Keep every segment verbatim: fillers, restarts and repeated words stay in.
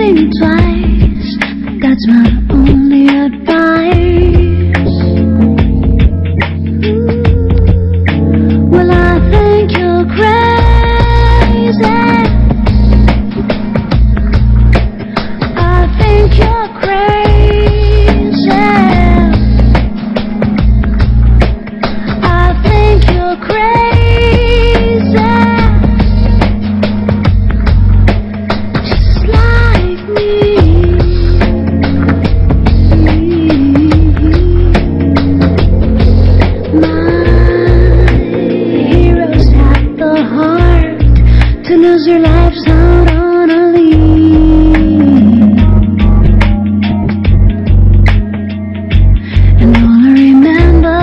think twice, that's my only advice. Well, I think you're crazy. I think you're crazy. I think you're crazy. Just like me. To lose your lives out on a lead. And all I remember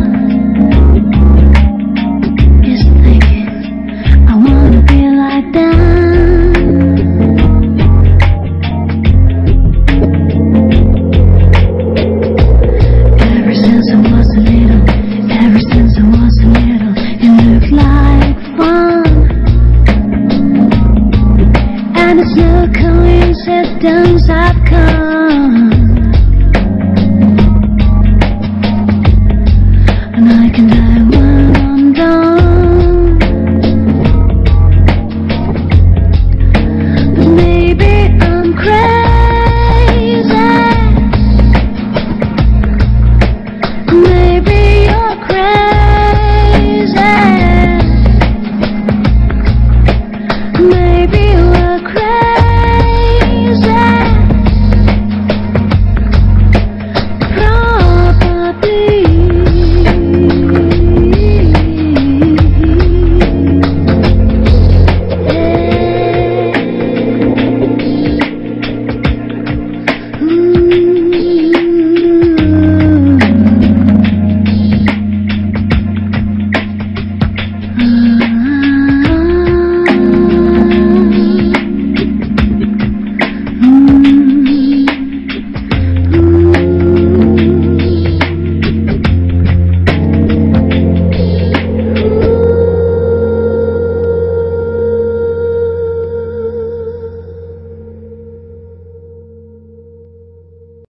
is thinking I wanna be like them. Ever since I was a little, ever since I was a little, it looked like fun. And it's no coincidence I've come, and I can die when I'm done. But maybe I'm crazy. Maybe you're crazy. Maybe we're crazy.